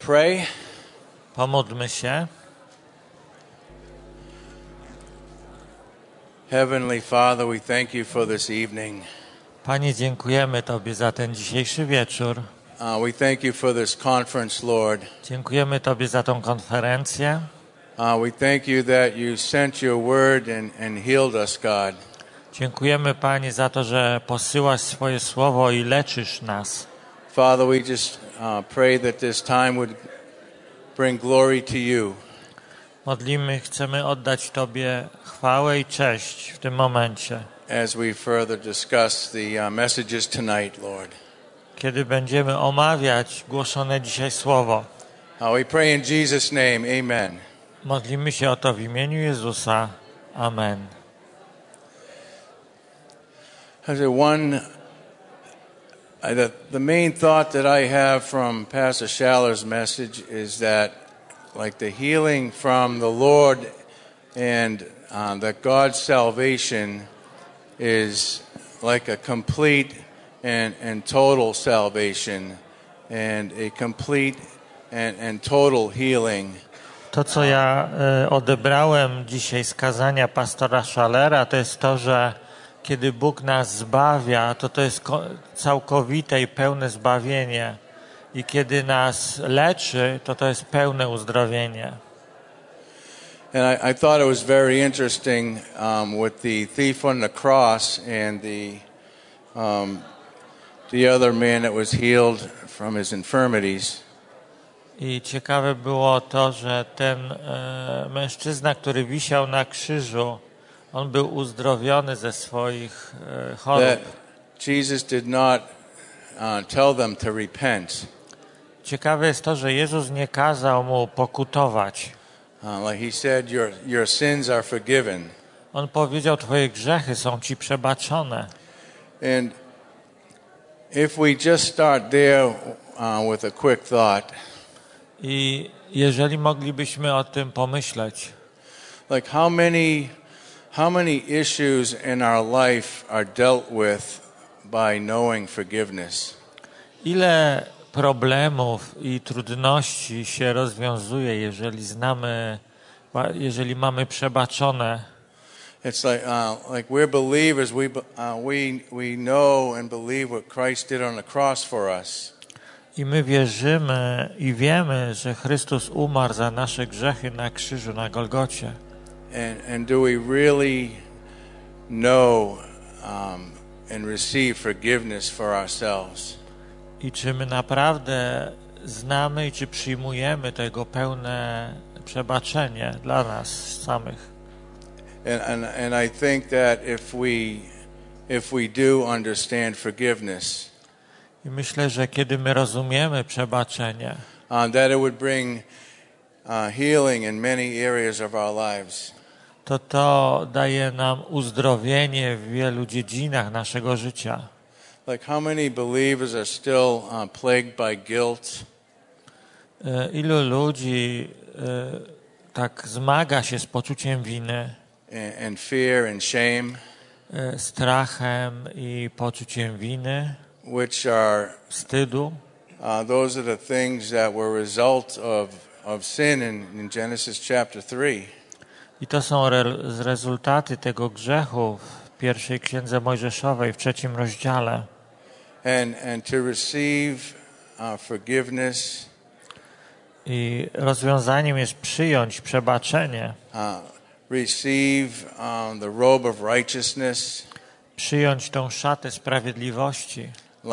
pray. Pomódlmy się. Heavenly Father, we thank you for this evening. Panie, dziękujemy Tobie za ten dzisiejszy wieczór. We thank you for this conference, Lord. Dziękujemy Tobie za tą konferencję. We thank you that you sent your word and healed us, God. Dziękujemy, Panie, za to, że posyłasz swoje słowo i leczysz nas. Father, we just pray that this time would bring glory to you. Chcemy oddać Tobie chwałę i cześć w tym momencie. As we further discuss the messages tonight, Lord. Kiedy będziemy omawiać głoszone dzisiaj słowo. We pray in Jesus' name, amen. Modlimy się o to w imieniu Jezusa. Amen. The main thought that I have from Pastor Schaller's message is that, like, the healing from the Lord and that God's salvation is like a complete and total salvation and a complete and total healing. To, co ja odebrałem dzisiaj z kazania pastora Schallera, to jest to, że kiedy Bóg nas zbawia, to jest całkowite i pełne zbawienie. I kiedy nas leczy, to jest pełne uzdrowienie. And I thought it was very interesting with the thief on the cross and the other man that was healed from his infirmities. I ciekawe było to, że ten mężczyzna, który wisiał na krzyżu, on był uzdrowiony ze swoich chorób. That Jesus did not tell them to repent. Ciekawe jest to, że Jezus nie kazał mu pokutować. Like he said, your sins are forgiven. On powiedział, twoje grzechy są ci przebaczone. And if we just start there with a quick thought. I jeżeli moglibyśmy o tym pomyśleć. Like how many issues in our life are dealt with by knowing forgiveness? Ile problemów i trudności się rozwiązuje, jeżeli mamy przebaczone. It's like we're believers. We know and believe what Christ did on the cross for us. I my wierzymy i wiemy, że Chrystus umarł za nasze grzechy na krzyżu, na Golgocie. And do we really know and receive forgiveness for ourselves? I czy my naprawdę znamy i czy przyjmujemy tego pełne przebaczenie dla nas samych? And I think that if we do understand forgiveness, i myślę, że kiedy my rozumiemy przebaczenie, that it would bring healing in many areas of our lives. To daje nam uzdrowienie w wielu dziedzinach naszego życia. Like how many believers are still plagued by guilt? Ilu ludzi tak zmaga się z poczuciem winy, and fear and shame, strachem i poczuciem winy, which are wstydu. Those are the things that were a result of sin in Genesis chapter 3. I to są rezultaty tego grzechu w pierwszej księdze Mojżeszowej w 3 rozdziale. And to receive forgiveness. I rozwiązaniem jest przyjąć przebaczenie. Receive the robe of righteousness. Przyjąć tą szatę sprawiedliwości.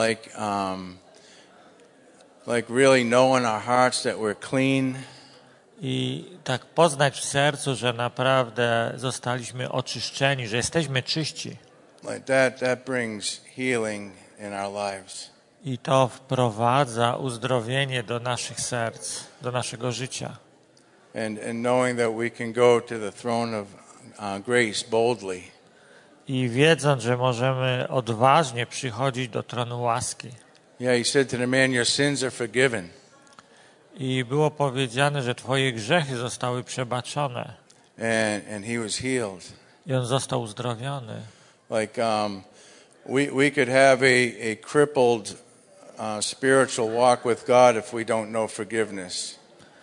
Like really know in our hearts that we're clean. I tak poznać w sercu, że naprawdę zostaliśmy oczyszczeni, że jesteśmy czyści. Like that brings healing in our lives. I to wprowadza uzdrowienie do naszych serc, do naszego życia. And knowing that we can go to the throne of grace boldly. I wiedząc, że możemy odważnie przychodzić do tronu łaski. Yeah, he said to the man, your sins are forgiven. I było powiedziane, że twoje grzechy zostały przebaczone. And he was healed. I on został uzdrowiony. Like we could have a crippled spiritual walk with God if we don't know forgiveness.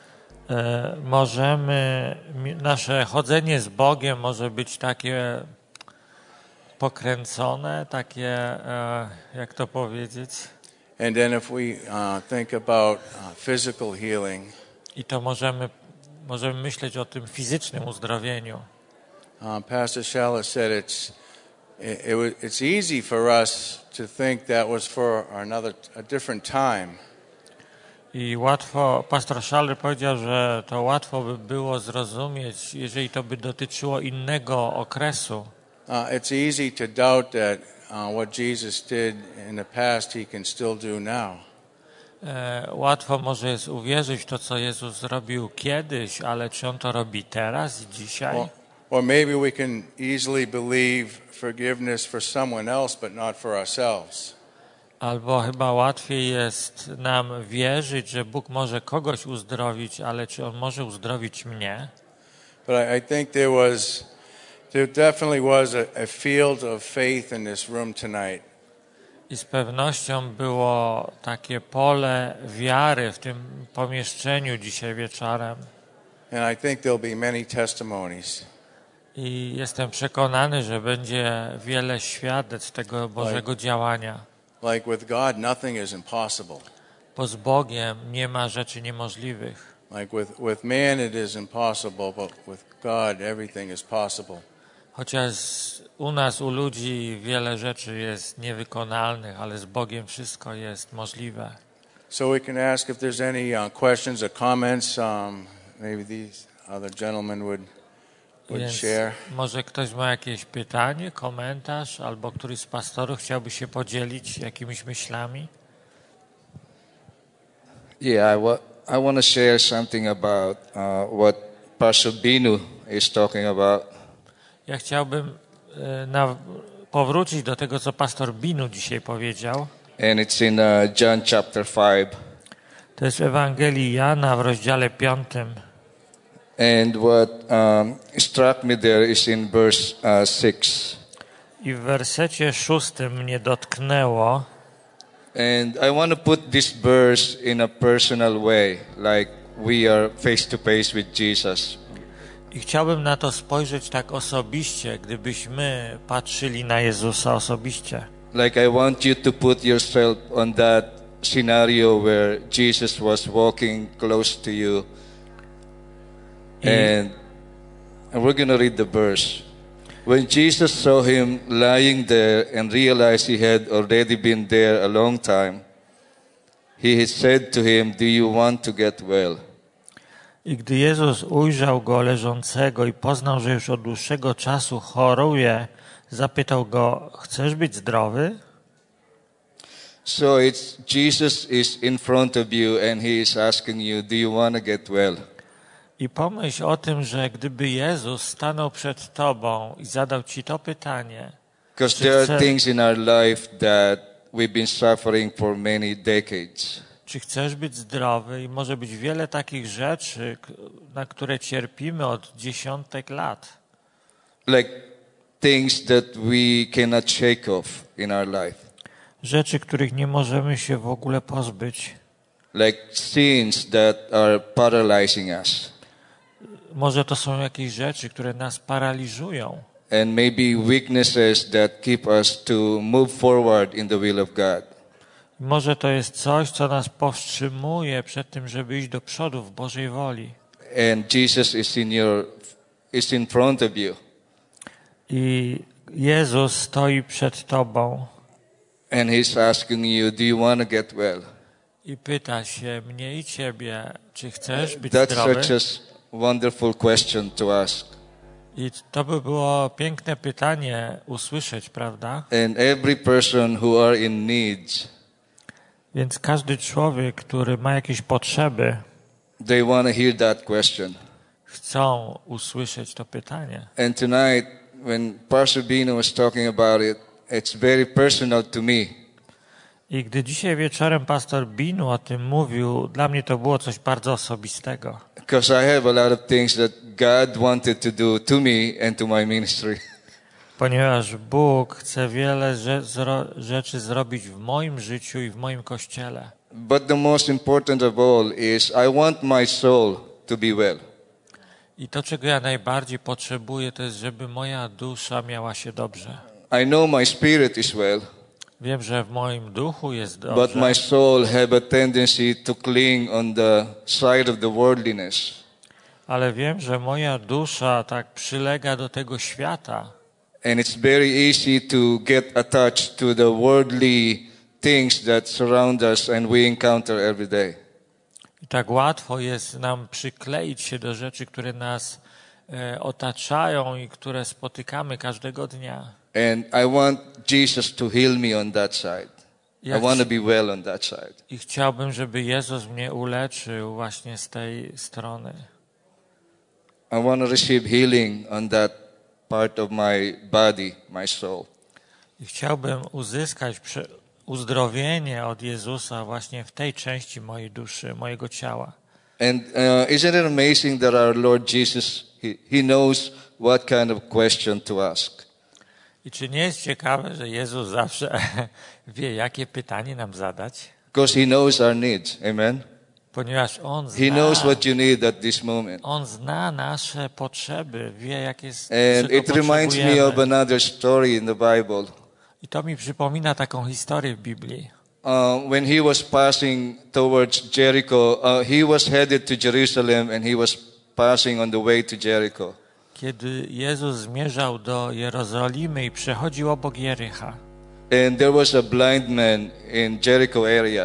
Nasze chodzenie z Bogiem może być takie pokręcone, takie, jak to powiedzieć? And then if we think about physical healing, I to możemy myśleć o tym fizycznym uzdrowieniu. Pastor Schaller said it's easy for us to think that was for a different time. I pastor Schaller powiedział, że to łatwo by było zrozumieć, jeżeli to by dotyczyło innego okresu. It's easy to doubt that what Jesus did in the past he can still do now. Łatwo może jest uwierzyć w to, co Jezus zrobił kiedyś, ale czy On to robi teraz i dzisiaj? Or maybe we can easily believe forgiveness for someone else, but not for ourselves. Albo chyba łatwiej jest nam wierzyć, że Bóg może kogoś uzdrowić, ale czy On może uzdrowić mnie? But I think there definitely was a field of faith in this room tonight. I z pewnością było takie pole wiary w tym pomieszczeniu dzisiaj wieczorem. And I think there'll be many testimonies. I jestem przekonany, że będzie wiele świadectw tego Bożego działania. Like with God, nothing is impossible. Bo z Bogiem nie ma rzeczy niemożliwych. Like with man it is impossible, but with God everything is possible. Chociaż u nas, u ludzi wiele rzeczy jest niewykonalnych, ale z Bogiem wszystko jest możliwe. So we can ask if there's any questions or comments. Maybe these other gentlemen would share. Może ktoś ma jakieś pytanie, komentarz, albo któryś z pastorów chciałby się podzielić jakimiś myślami? Yeah, I want to share something about what Pastor Binu is talking about. Ja chciałbym powrócić do tego, co pastor Binu dzisiaj powiedział. And it's in John chapter 5. To jest w Ewangelii Jana w rozdziale 5. And what struck me there is in verse 6. I w wersecie 6 mnie dotknęło. And I want to put this verse in a personal way, like we are face to face with Jesus. I chciałbym na to spojrzeć tak osobiście, gdybyśmy patrzyli na Jezusa osobiście. Like I want you to put yourself on that scenario where Jesus was walking close to you. And we're going to read the verse. When Jesus saw him lying there and realized he had already been there a long time, he had said to him, "Do you want to get well?" I gdy Jezus ujrzał go leżącego i poznał, że już od dłuższego czasu choruje, zapytał go: chcesz być zdrowy? So Jesus is in front of you and he is asking you, do you want to get well? I pomyśl o tym, że gdyby Jezus stanął przed tobą i zadał ci to pytanie. Because there are things in our life that we've been suffering for many decades. Czy chcesz być zdrowy? I może być wiele takich rzeczy, na które cierpimy od dziesiątek lat. Like things that we cannot shake off in our life. Rzeczy, których nie możemy się w ogóle pozbyć. Like sins that are paralyzing us. Może to są jakieś rzeczy, które nas paraliżują. And maybe weaknesses that keep us to move forward in the will of God. Może to jest coś, co nas powstrzymuje przed tym, żeby iść do przodu w Bożej woli. And Jesus is in front of you. I Jezus stoi przed tobą. And he's asking you, do you want to get well? I pyta się mnie i ciebie, czy chcesz być That's zdrowy? such a wonderful question to ask. I to by było piękne pytanie usłyszeć, prawda? And every person who are in needs, Więc każdy człowiek, który ma jakieś potrzeby, they want to hear that question. chcą usłyszeć to pytanie. And tonight, when Pastor Bino was talking about it, it's very personal to me. I gdy dzisiaj wieczorem pastor Binu o tym mówił, dla mnie to było coś bardzo osobistego. Because I have a lot of things that God wanted to do to me and to my ministry. Ponieważ Bóg chce wiele rzeczy zrobić w moim życiu i w moim Kościele. But the most important of all is I want my soul to be well. I to, czego ja najbardziej potrzebuję, to jest, żeby moja dusza miała się dobrze. I know my spirit is well, Wiem, że w moim duchu jest but dobrze, my soul have a tendency to cling on the side of the worldliness. ale wiem, że moja dusza tak przylega do tego świata. And it's very easy to get attached to the worldly things that surround us and we encounter every day. I tak łatwo jest nam przykleić się do rzeczy, które nas otaczają i które spotykamy każdego dnia. And I want Jesus to heal me on that side. I want to be well on that side. I chciałbym, żeby Jezus mnie uleczył właśnie z tej strony. I want to receive healing on that part of my body, my soul. I chciałbym uzyskać uzdrowienie od Jezusa właśnie w tej części mojej duszy, mojego ciała. And isn't it amazing that our Lord Jesus, he knows what kind of question to ask. I czy nie jest ciekawe, że Jezus zawsze wie, jakie pytanie nam zadać? Because he knows our needs. Amen. Ponieważ He knows what you need at this moment. On zna nasze potrzeby, wie, jakie And it reminds me of another story in the Bible. I to mi przypomina taką historię w Biblii. When he was passing towards Jericho, he was headed to Jerusalem and he was passing on the way to Jericho. Kiedy Jezus zmierzał do Jerozolimy i przechodził obok Jericha. And there was a blind man in Jericho area.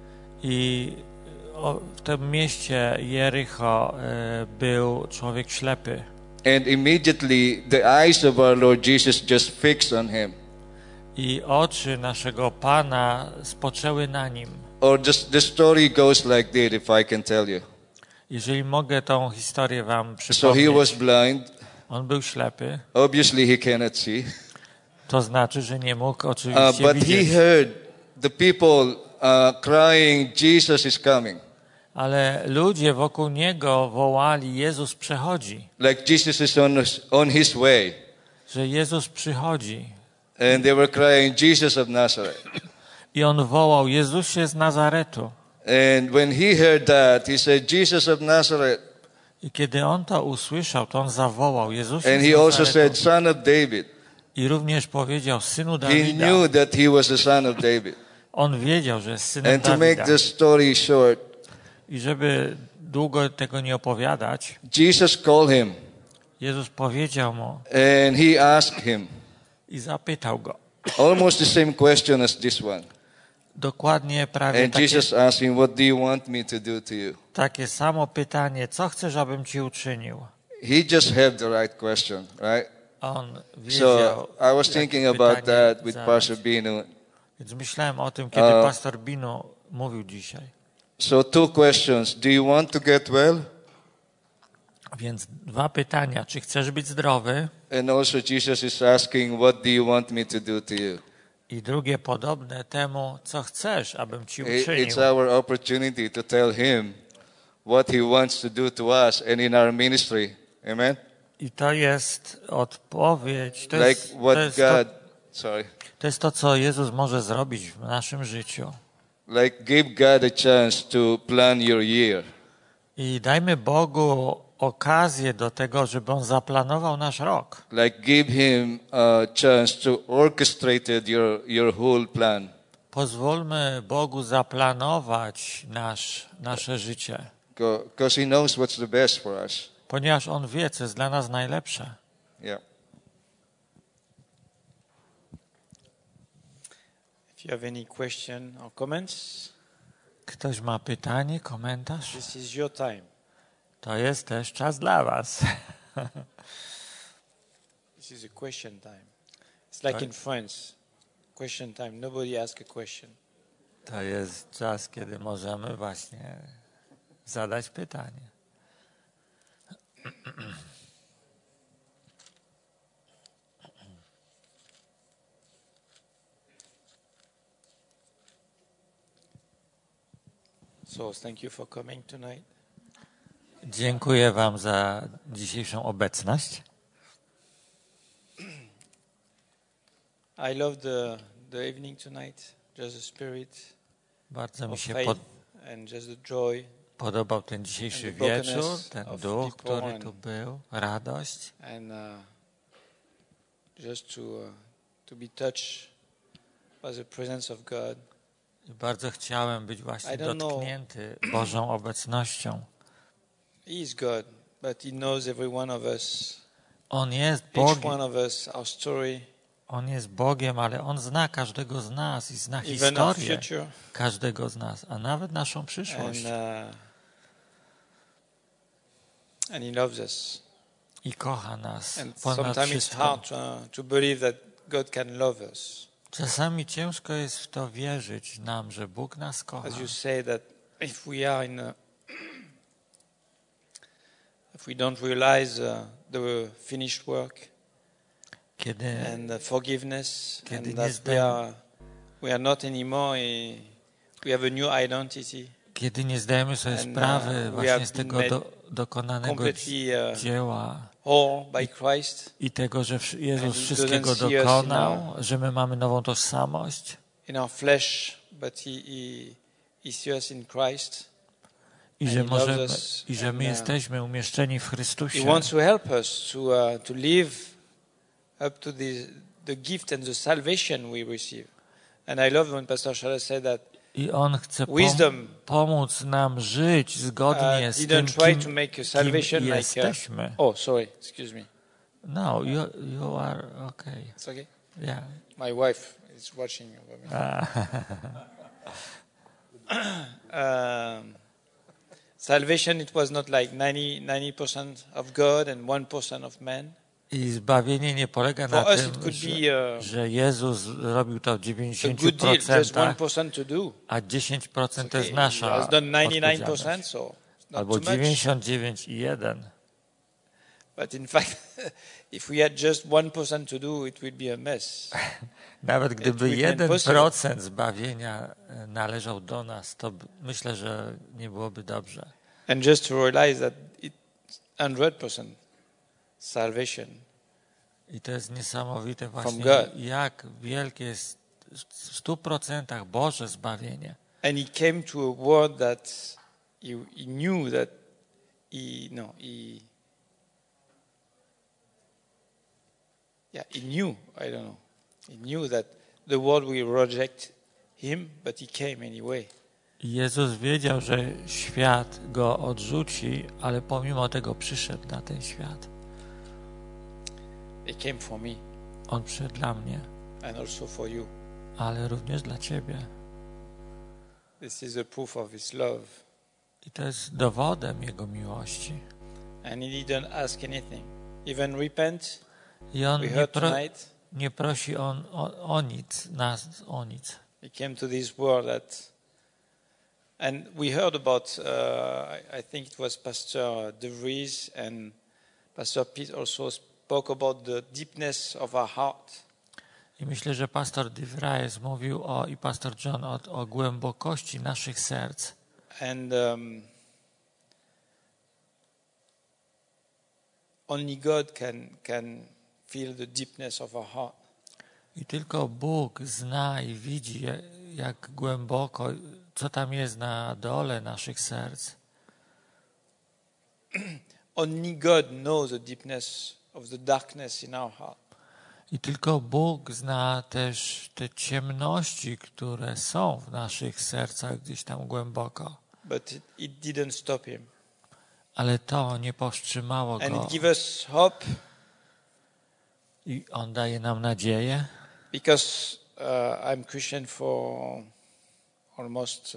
I w tym mieście Jericho był człowiek ślepy. And immediately the eyes of our Lord Jesus just fixed on him. I oczy naszego Pana spoczęły na nim. Or just the story goes like this, if I can tell you. Jeżeli mogę tą historię wam So przypomnieć. he was blind. On był ślepy. Obviously he cannot see. To znaczy, że nie mógł oczywiście But widzieć. he heard the people crying, Jesus is coming. Ale ludzie wokół niego wołali, Jezus przechodzi. Like Jesus is on his way. Że Jezus przychodzi. And they were crying, Jesus of Nazareth. I on wołał, Jezusie z Nazaretu. And when he heard that, he said, Jesus of Nazareth. I kiedy on to usłyszał, to on zawołał, Jezusie And z he also Nazaretu. said, Son of David. I również powiedział, Synu He Dawida. knew that he was the son of David. On wiedział, że jest synem And to make Dawida. the story short, I żeby długo tego nie opowiadać, Jesus called him Jezus powiedział mu and he asked him i zapytał go. almost the same question as this one. Dokładnie prawie And Jesus asked him, what do you want me to do to you? takie samo pytanie, co chcesz, abym ci uczynił? He just had the right question, right? On wiedział, So I was thinking jakie about pytanie that with zadać. Pastor Binu. Więc myślałem o tym, kiedy pastor Binu mówił dzisiaj. So 2 questions. Do you want to get well? Więc 2 pytania. Czy chcesz być zdrowy? And also Jesus is asking, what do you want me to do to you? I drugie podobne temu, co chcesz, abym ci uczynił. It's our opportunity to tell him what he wants to do to us and in our ministry. Amen? I to jest odpowiedź. To jest to, co Jezus może zrobić w naszym życiu. Like give God a chance to plan your year. I dajmy Bogu okazję do tego, żeby On zaplanował nasz rok. Like give him a chance to orchestrate your whole plan. Pozwólmy Bogu zaplanować nasze życie. Because he knows what's the best for us. Ponieważ On wie, co jest dla nas najlepsze. Yeah. If you have any question or comments, Ktoś ma pytanie, komentarz? this is your time. To jest też czas dla was. This is a question time. It's like in France, question time. Nobody asks a question. To jest czas, kiedy możemy właśnie zadać pytanie. So thank you for coming tonight. Dziękuję wam za dzisiejszą obecność. I love the evening tonight, just the spirit Bardzo mi of się faith and just the joy podobał ten dzisiejszy and the brokenness wieczór, ten of duch, people który and- tu był, radość. and just to be touched by the presence of God. I bardzo chciałem być właśnie I don't know. dotknięty Bożą obecnością. He is God, but He knows every one of us, On jest each Bogiem, one of us, our story, On jest Bogiem, ale On zna każdego z nas i zna even our historię future, każdego z nas, a nawet naszą and przyszłość. and He loves us. I kocha nas And ponad sometimes it's wszystko. hard to believe that God can love us. Czasami ciężko jest w to wierzyć nam, że Bóg nas kocha. As you say that if we are if we don't realize the finished work Kiedy, and the forgiveness Kiedy and nie that we are not anymore we have a new identity kiedy nie zdajemy sobie and, sprawy we właśnie have z been tego made dokonanego completely dzieła whole by Christ i tego, że Jezus And he wszystkiego doesn't see us dokonał, że my mamy nową tożsamość in our flesh, but he sees us in Christ. i And że he loves możemy, us i że my and, jesteśmy umieszczeni w He Chrystusie. wants to help us to live up to the gift and the salvation we receive. And I love when Pastor Charles said that I On chce wisdom pomóc nam żyć zgodnie z tym, didn't try to kim make a salvation like jesteśmy. oh, sorry, excuse me. No, you are okay. It's okay. Yeah. My wife is watching over me. Salvation, it was not like 90% of God and 1% of man. I zbawienie nie polega na For us, tym, it could be że Jezus robił to w a good deal, just 90%, 1% to do. a 10% to jest Okay, nasza he has done 99%, odpowiedzialność. so not Albo too much. 99,1. But in fact, if we had just 1% to do, it would be a mess. Nawet gdyby would be impossible. 1% zbawienia należał do nas, to myślę, że nie byłoby dobrze. And just to realize that it's 100% salvation. I to jest niesamowite właśnie, God. jak wielkie jest w 100% Boże zbawienie. And he came to a world that he knew that he knew, I don't know. He knew that the world will reject him, but he came anyway. I Jezus wiedział, że świat go odrzuci, ale pomimo tego przyszedł na ten świat. He came for me On przyszedł dla mnie, and also for you. ale również dla ciebie. This is a proof of his love. I to jest dowodem Jego miłości. And he didn't ask anything. Even repent, I On we heard tonight. nie prosi o nic, nas o nic. He came to this world and we heard about, I think it was Pastor De Vries and Pastor Pete also spoke about the deepness of our heart. I myślę, że pastor De Vries mówił i pastor John o głębokości naszych serc. And only God can feel the deepness of our heart. I tylko Bóg zna i widzi, jak głęboko, co tam jest na dole naszych serc. Only God knows the deepness of the darkness in our heart. I tylko Bóg zna też te ciemności, które są w naszych sercach gdzieś tam głęboko. But it didn't stop him. Ale to nie powstrzymało And go. it gives us hope I On daje nam nadzieję. because I'm Christian for almost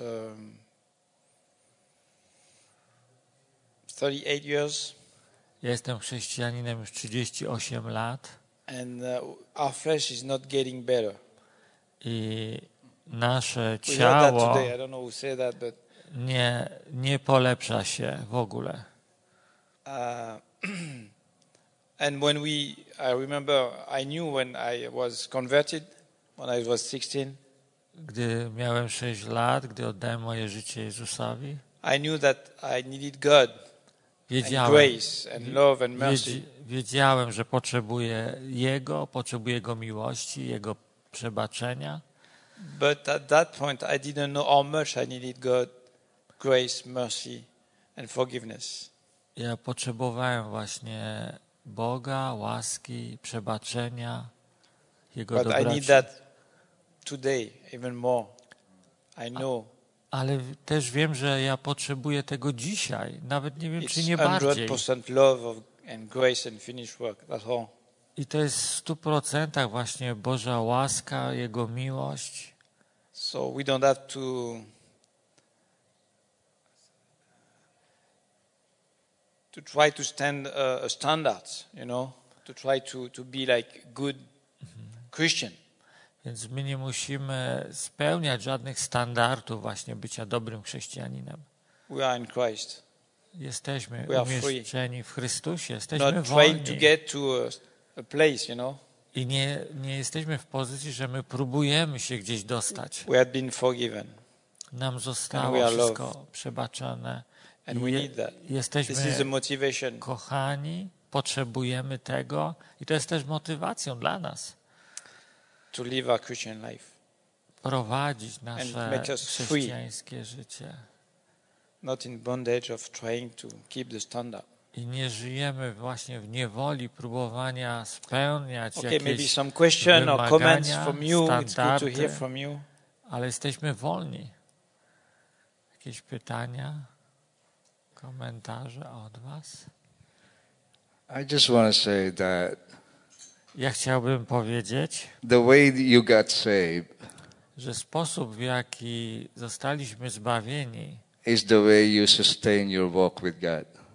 38 years. Ja jestem chrześcijaninem już 38 lat And our flesh is not getting better. i nasze We heard that ciało today. I don't know who said that, but nie polepsza się w ogóle. and when I remember, I knew when I was converted, when I was 16, Gdy miałem 6 lat, gdy oddałem moje życie Jezusowi, I knew that I needed God and grace and love and mercy. wiedziałem, że potrzebuję Jego miłości, Jego przebaczenia. But at that point, I didn't know how much I needed God, grace, mercy, and forgiveness. Ja potrzebowałem właśnie Boga, łaski, przebaczenia, Jego But I dobroci. need that today even more. I know Ale też wiem, że ja potrzebuję tego dzisiaj. Nawet nie wiem, czy it's nie bardziej. 100% love and grace and finished work. That's all. I to jest w 100% właśnie Boża łaska, Jego miłość. So we don't have to try to stand a standard, to try to be like good Christian. Więc my nie musimy spełniać żadnych standardów właśnie bycia dobrym chrześcijaninem. We are in Christ. Jesteśmy We are free. umieszczeni w Chrystusie, jesteśmy Not trying to wolni. get to a place, I nie jesteśmy w pozycji, że my próbujemy się gdzieś dostać. We have been forgiven. Nam And zostało we are wszystko loved. przebaczone. And we need that. This is the Jesteśmy motivation. kochani, potrzebujemy tego i to jest też motywacją dla nas. To live our Christian life. Prowadzić And nasze make us free. chrześcijańskie życie. Not in bondage of trying to keep the standard. I nie żyjemy właśnie w niewoli próbowania spełniać Okay, maybe jakieś some question or comments wymagania, from you. It's good to standardy, hear from you. ale jesteśmy wolni. Jakieś pytania, komentarze od was? I just want to say that Ja chciałbym powiedzieć, the way you got saved że sposób, w jaki zostaliśmy zbawieni, is the way you sustain your walk with God.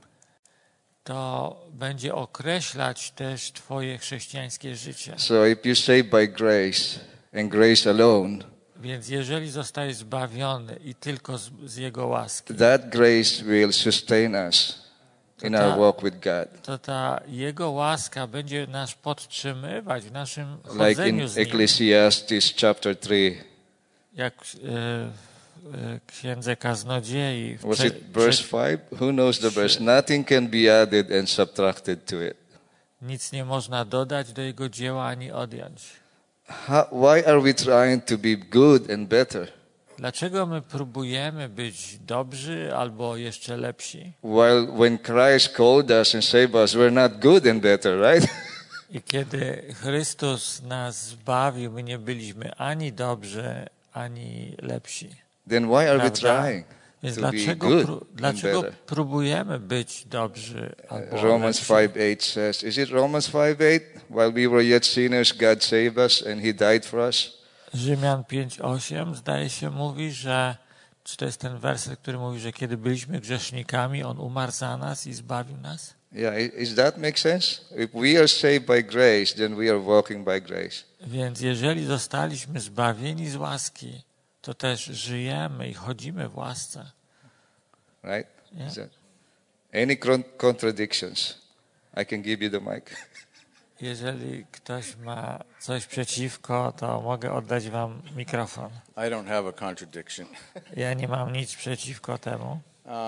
to będzie określać też twoje chrześcijańskie życie. So if you saved by grace and grace alone, Więc jeżeli zostajesz zbawiony i tylko z Jego łaski, that grace will sustain us in our walk with God. to ta Jego łaska będzie nas podtrzymywać w naszym Like in chodzeniu z Nim. Ecclesiastes chapter 3, Jak w Księdze Kaznodziei. was it verse 5? Who knows the verse? Nothing can be added and subtracted to it. Nic nie można dodać do Jego dzieła ani odjąć. Why are we trying to be good and better Dlaczego my próbujemy być dobrzy albo jeszcze lepsi? when Christ called us and saved us, we're not good and better, right? I kiedy Chrystus nas zbawił, my nie byliśmy ani dobrzy, ani lepsi. Then why are we Prawda? trying Więc to be dlaczego, good and dlaczego better? próbujemy być dobrzy albo Romans lepsi? 5:8 says, is it Romans 5:8? While we were yet sinners, God saved us and He died for us. Rzymian 5:8 zdaje się mówi, że czy to jest ten werset, który mówi, że kiedy byliśmy grzesznikami, On umarł za nas i zbawił nas? Yeah, is that make sense? If we are saved by grace, then we are walking by grace. Więc jeżeli zostaliśmy zbawieni z łaski, to też żyjemy i chodzimy w łasce. Right? Yeah. Is that any contradictions? I can give you the mic. Jeżeli ktoś ma coś przeciwko, to mogę oddać wam mikrofon. I don't have a contradiction. Ja nie mam nic przeciwko temu.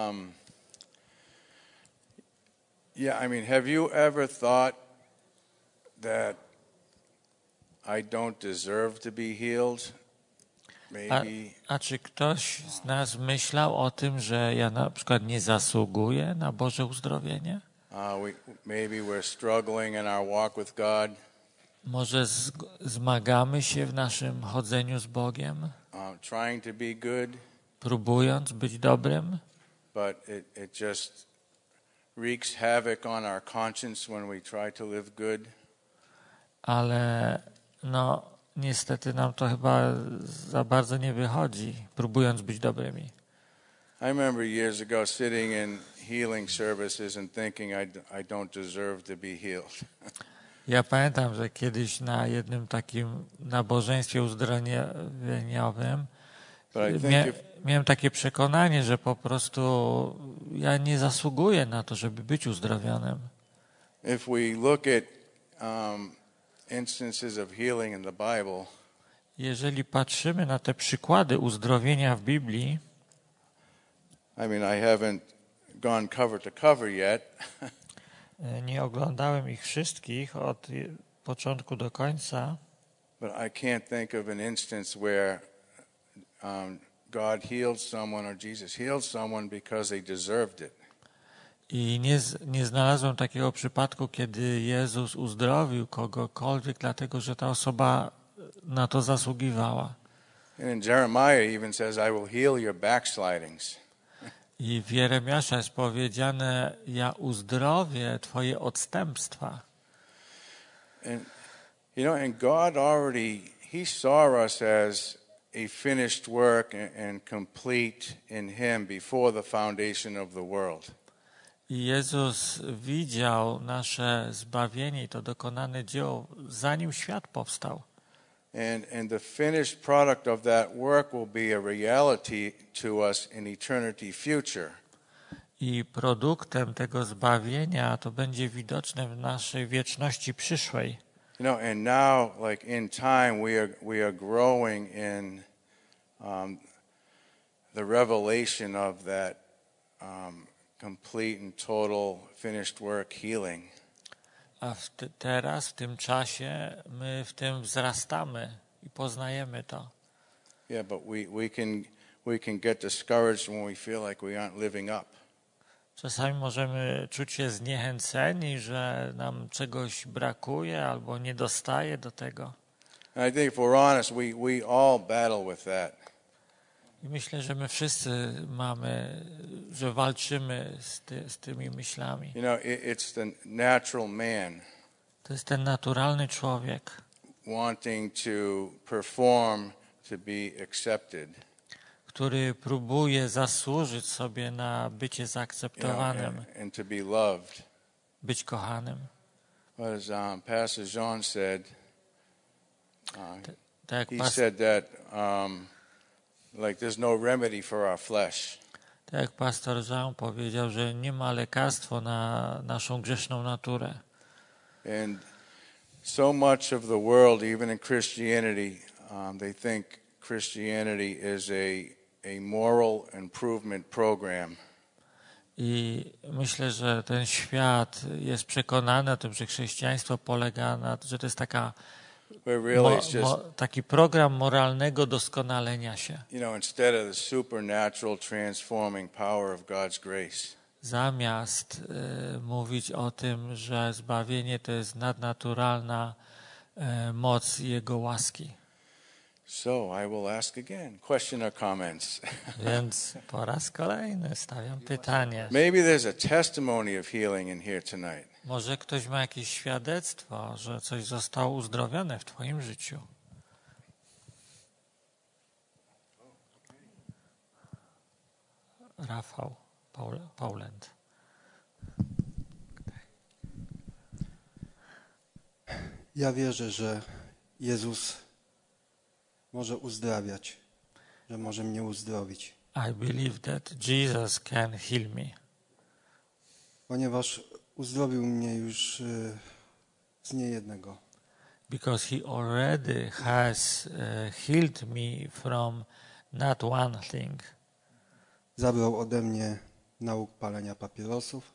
Yeah, I mean, have you ever thought that I don't deserve to be healed? Maybe. A czy ktoś z nas myślał o tym, że ja na przykład nie zasługuję na Boże uzdrowienie? Maybe we're struggling in our walk with God. Może zmagamy się w naszym chodzeniu z Bogiem, Trying to be good, próbując być dobrym, but it just wreaks havoc on our conscience when we try to live good. ale no niestety nam to chyba za bardzo nie wychodzi, próbując być dobrymi. I remember years ago sitting in healing services and thinking I don't deserve to be healed. Ja pamiętam, że kiedyś na jednym takim nabożeństwie uzdrowieniowym miałem takie przekonanie, że po prostu ja nie zasługuję na to, żeby być uzdrowionym. If we look at instances of healing in the Bible, jeżeli patrzymy na te przykłady uzdrowienia w Biblii, I mean, I haven't gone cover to cover yet. Nie oglądałem ich wszystkich od początku do końca. but I can't think of an instance where God healed someone or Jesus healed someone because they deserved it. I nie znalazłem takiego przypadku, kiedy Jezus uzdrowił kogokolwiek, dlatego że ta osoba na to zasługiwała. And in Jeremiah even says, I will heal your backslidings. I w Jeremiasza jest powiedziane, ja uzdrowię twoje odstępstwa. And and God already, he saw us as a finished work and complete in him before the foundation of the world. I Jezus widział nasze zbawienie i to dokonane dzieło, zanim świat powstał. And the finished product of that work will be a reality to us in eternity future. I produktem tego zbawienia to będzie widoczne w naszej wieczności przyszłej. And now, like in time, we are growing in the revelation of that complete and total finished work healing. A teraz, w tym czasie, my w tym wzrastamy i poznajemy to. Yeah, but we can get discouraged when we feel like we aren't living up. Czasami możemy czuć się zniechęceni, że nam czegoś brakuje albo nie dostaje do tego. And I think if we're honest, we all battle with that. I myślę, że my wszyscy że walczymy z tymi myślami. It's the natural man To jest ten naturalny człowiek, wanting to perform to be accepted. który próbuje zasłużyć sobie na bycie zaakceptowanym, And to be loved. być kochanym. But as Pastor Jean said, Tak he said that like there's no remedy for our flesh. Tak jak pastor Jean powiedział, że nie ma lekarstwa na naszą grzeszną naturę. And so much of the world, even in Christianity, they think Christianity is a moral improvement program. I myślę, że ten świat jest przekonany o tym, że chrześcijaństwo polega na tym, że to jest taki program moralnego doskonalenia się. Instead of the supernatural transforming power of God's grace. Zamiast mówić o tym, że zbawienie to jest nadnaturalna moc Jego łaski. So I will ask again, question or comments. Więc po raz kolejny stawiam pytanie. Maybe there's a testimony of healing in here tonight. Może ktoś ma jakieś świadectwo, że coś zostało uzdrowione w twoim życiu. Rafał Pauland. Ja wierzę, że Jezus może uzdrawiać, że może mnie uzdrowić. I believe that Jesus can heal me. Ponieważ uzdrowił mnie już z niejednego. Because he already has healed me from not one thing. Zabrał ode mnie nauk palenia papierosów.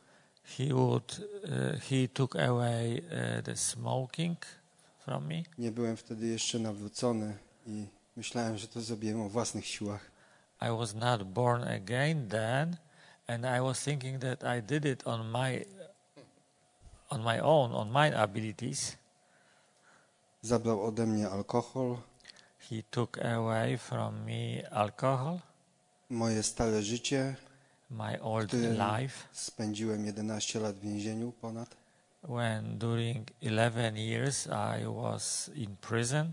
He took away the smoking from me. Nie byłem wtedy jeszcze nawrócony i myślałem, że to zrobiłem o własnych siłach. I was not born again then, and I was thinking that I did it on my own, on my abilities. Zabrał ode mnie alkohol. He took away from me alcohol. Moje stare życie, my old life. Spędziłem 11 lat w więzieniu ponad. When during 11 years I was in prison.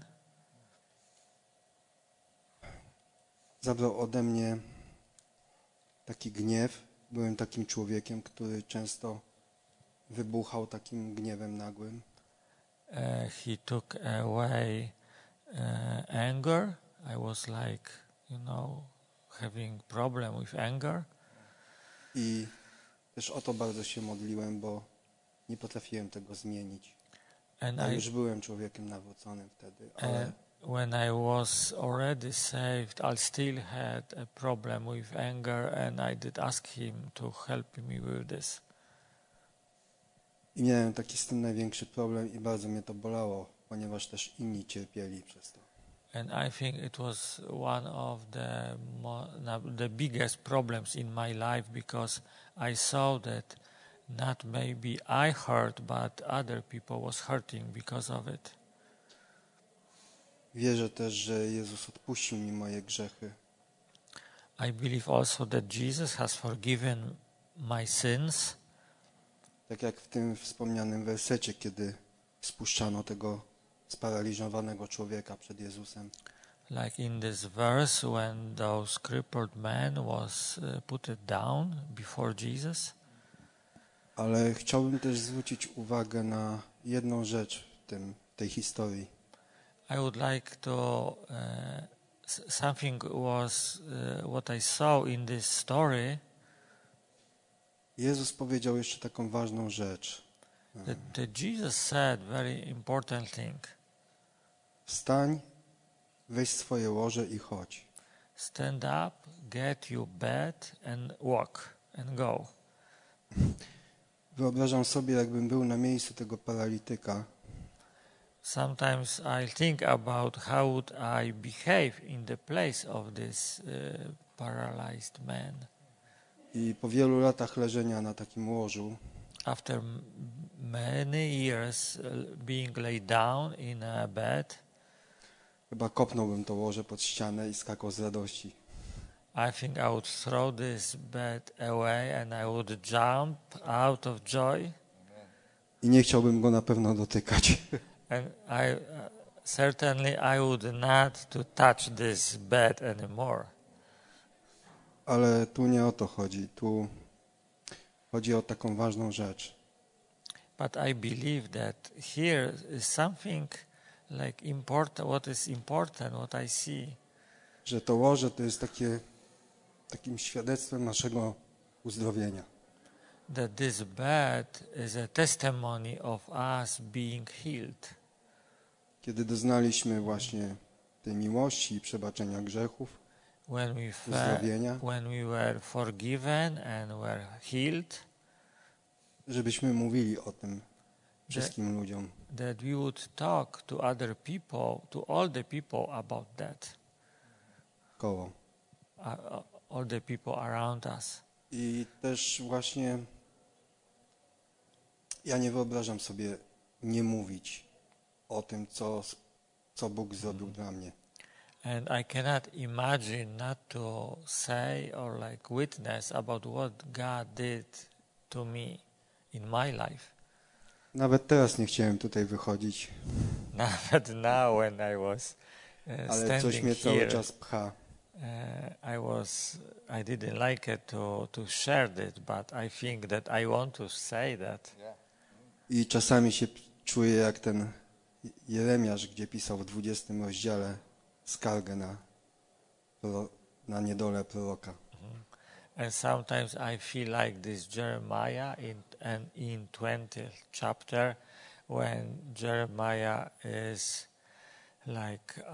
Zabrał ode mnie taki gniew. Byłem takim człowiekiem, który często wybuchał takim gniewem nagłym. He took away anger. I was like, having problem with anger. I też o to bardzo się modliłem, bo nie potrafiłem tego zmienić. Ja już byłem człowiekiem nawróconym wtedy, ale when I was already saved, I still had a problem with anger, and I did ask him to help me with this. I miałem taki z tym największy problem i bardzo mnie to bolało, ponieważ też inni cierpieli przez to. And I think it was one of the biggest problems in my life, because I saw that not maybe I hurt, but other people was hurting because of it. Wierzę też, że Jezus odpuścił mi moje grzechy. I believe also that Jesus has forgiven my sins. Tak jak w tym wspomnianym wersecie, kiedy spuszczano tego sparaliżowanego człowieka przed Jezusem. Like in this verse when those crippled man was put down before Jesus. Ale chciałbym też zwrócić uwagę na jedną rzecz w tej historii. I would like to something was what I saw in this story. Jezus powiedział jeszcze taką ważną rzecz. That Jesus said very important thing. Wstań, weź swoje łoże i chodź. Stand up, get your bed and walk and go. Wyobrażam sobie, jakbym był na miejscu tego paralityka. Sometimes I think about how would I behave in the place of this paralyzed man. I po wielu latach leżenia na takim łożu, After many years being laid down in a bed, chyba kopnąłbym to łoże pod ścianę i skakał z radości. I think I would throw this bed away and I would jump out of joy. I nie chciałbym go na pewno dotykać. And certainly I would not to touch this bed anymore. Ale tu nie o to chodzi. Tu chodzi o taką ważną rzecz. But I believe that here is something like important. What is important? What I see. Że to łoże to jest takim świadectwem naszego uzdrowienia. That this bed is a testimony of us being healed. Kiedy doznaliśmy właśnie tej miłości i przebaczenia grzechów, uzdrowienia, when we were forgiven and were healed, żebyśmy mówili o tym wszystkim ludziom. That we would talk to other people, to all the people about that. Koło. All the people around us. I też właśnie ja nie wyobrażam sobie nie mówić o tym, co Bóg zrobił dla mnie. And I cannot imagine not to say or like witness about what God did to me in my life. Nawet teraz nie chciałem tutaj wychodzić. Nawet now when I was ale coś mnie cały czas pcha. I didn't like it to share it, but I think that I want to say that. I czasami się czuję jak ten Jeremiasz, gdzie pisał w 20 rozdziale skargę na niedolę proroka. And sometimes I feel like this Jeremiah in 20th chapter, when Jeremiah is like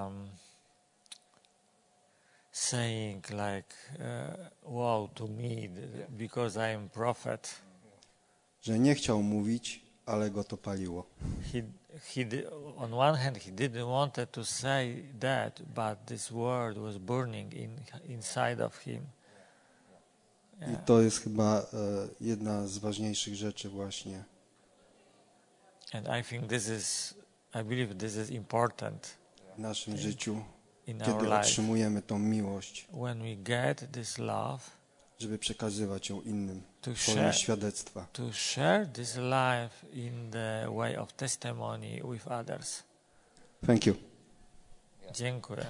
saying like, "Woe to me, because I am prophet." Że nie chciał mówić, ale go to paliło. On one hand, he didn't want to say that, but this word was burning inside of him. I to jest chyba jedna z ważniejszych rzeczy właśnie. And I believe this is important w naszym życiu, in our kiedy life. otrzymujemy tą miłość, When we get this love, żeby przekazywać ją innym to w formie świadectwa. To share this life in the way of testimony with others. Thank you. Dziękuję.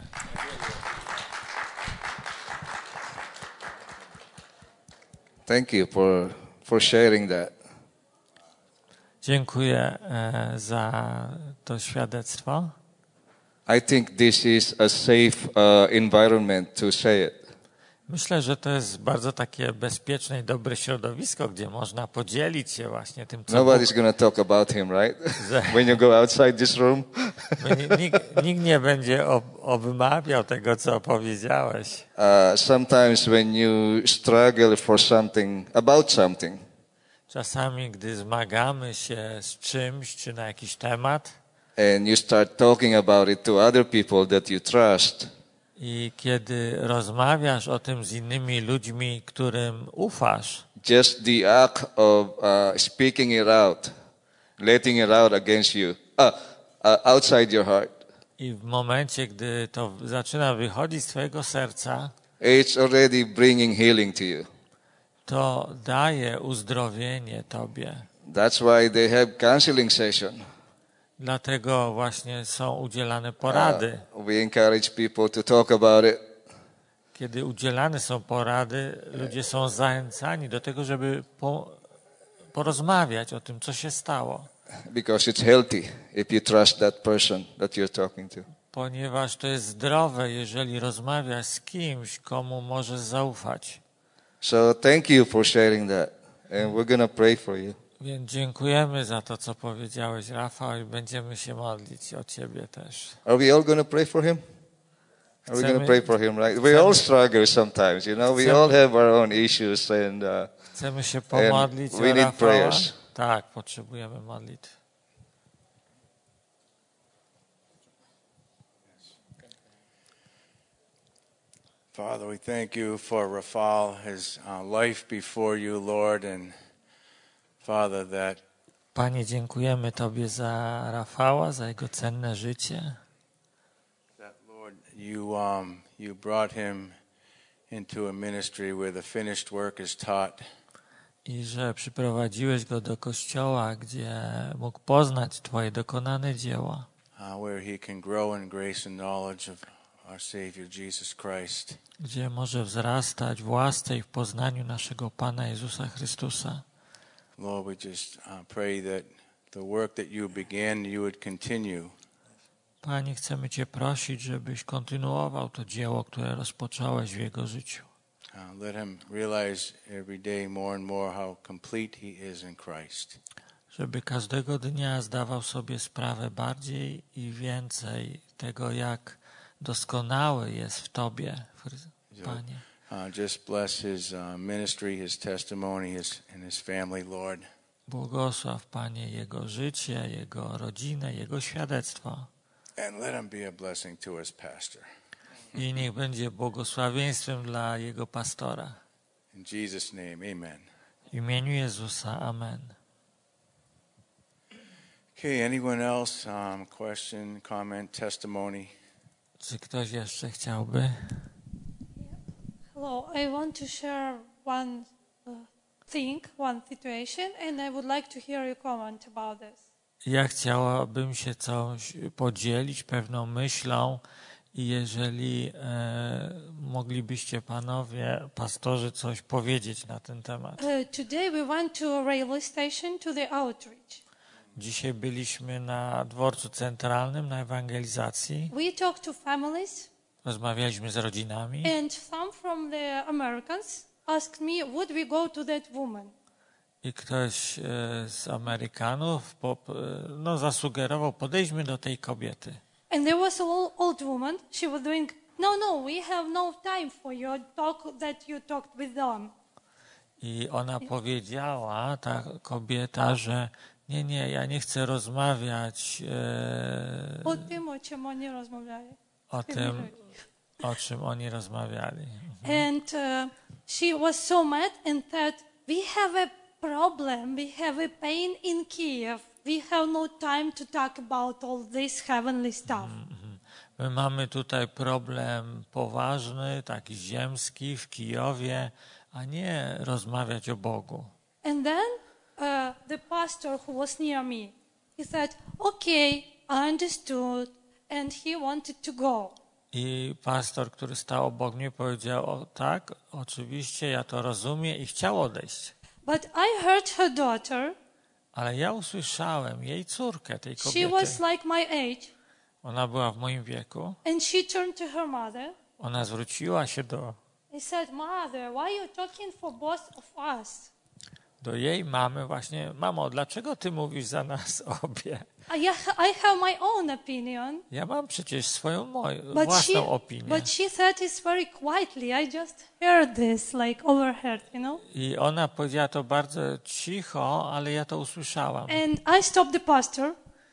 Thank you for sharing that. Dziękuję za to świadectwo. I think this is a safe environment to say it. Myślę, że to jest bardzo takie bezpieczne i dobre środowisko, gdzie można podzielić się właśnie tym, co Nobody's going to talk about him, right? When you go outside this room. Nikt nie będzie wymawiał tego, co powiedziałeś. Sometimes when you struggle for something, about something, Czasami, gdy zmagamy się z czymś, czy na jakiś temat, and you start talking about it to other people that you trust, I kiedy rozmawiasz o tym z innymi ludźmi, którym ufasz, just the act of speaking it out, letting it out against you, outside your heart, i w momencie, gdy to zaczyna wychodzić z twojego serca, it's already bringing healing to you. to daje uzdrowienie tobie. That's why they have counseling session. Dlatego właśnie są udzielane porady. We encourage people to talk about it. Kiedy udzielane są porady, ludzie są zachęcani do tego, żeby porozmawiać o tym, co się stało. Because it's healthy if you trust that person that you're talking to. Ponieważ to jest zdrowe, jeżeli rozmawiasz z kimś, komu możesz zaufać. So thank you for sharing that. And we're going to pray for you. Więc dziękujemy za to, co powiedziałeś, Rafał, i będziemy się modlić o ciebie też. Are we all going to pray for him? Are we going to pray for him, right? We all struggle sometimes, you know. We all have our own issues and Chcemy się pomodlić we o need Rafała. prayers. Tak, potrzebujemy modlitw. Father, we thank you for Rafal, his life before you, Lord, and Father, that Panie, dziękujemy Tobie za Rafała, za jego cenne życie. Lord, you brought him into a ministry where the finished work is taught. I że przyprowadziłeś go do kościoła, gdzie mógł poznać Twoje dokonane dzieła. Where he can grow in grace and knowledge of our Savior Jesus Christ. Gdzie może wzrastać w łasce i w poznaniu naszego Pana Jezusa Chrystusa. Lord, we just pray that the work that you began, you would continue. Panie, chcemy Cię prosić, żebyś kontynuował to dzieło, które rozpocząłeś w jego życiu. Let him realize every day more and more how complete he is in Christ. Żeby każdego dnia zdawał sobie sprawę bardziej i więcej tego, jak doskonały jest w Tobie, Panie. Just bless his ministry, his testimony, and his family, Lord. Błogosław, Panie, jego życie, jego rodzinę, jego świadectwo. And let him be a blessing to his pastor. I niech będzie błogosławieństwem dla jego pastora. In Jesus' name, amen. W imieniu Jezusa, amen. Okay, anyone else? Question, comment, testimony? Czy ktoś jeszcze chciałby? Hello, I want to share one one situation, and I would like to hear your comment about this. Ja chciałabym się coś podzielić pewną myślą i jeżeli moglibyście panowie, pastorzy, coś powiedzieć na ten temat. Today we went to a railway station to the outreach. Dzisiaj byliśmy na dworcu centralnym na ewangelizacji. We talked to families, Rozmawialiśmy z rodzinami and some from the Americans asked me, would we go to that woman? i ktoś z Amerykanów zasugerował, podejdźmy do tej kobiety. And there was an old woman. She was doing, no, we have no time for your talk that you talked with them. I ona powiedziała, ta kobieta, że nie, ja nie chcę rozmawiać O tym, o czym oni rozmawiali. o czym oni rozmawiali. And she was so mad and said, we have a problem, we have a pain in Kiev. We have no time to talk about all this heavenly stuff. My mamy tutaj problem poważny, taki ziemski w Kijowie, a nie rozmawiać o Bogu. And then the pastor who was near me, he said, okay, I understood, and he wanted to go. I pastor, który stał obok mnie, powiedział, tak, oczywiście, ja to rozumiem i chciał odejść. But I heard her daughter. Ale ja usłyszałem jej córkę, tej kobiety. She was like my age. Ona była w moim wieku. And she turned to her mother. Ona zwróciła się and said, Mother, why are you talking for both of us? Do jej mamy właśnie, mamo, dlaczego ty mówisz za nas obie? I have my own opinion. Ja mam przecież swoją własną opinię. But she said it very quietly. I just heard this, like overheard, you know. I ona powiedziała to bardzo cicho, ale ja to usłyszałam. And I stopped the pastor.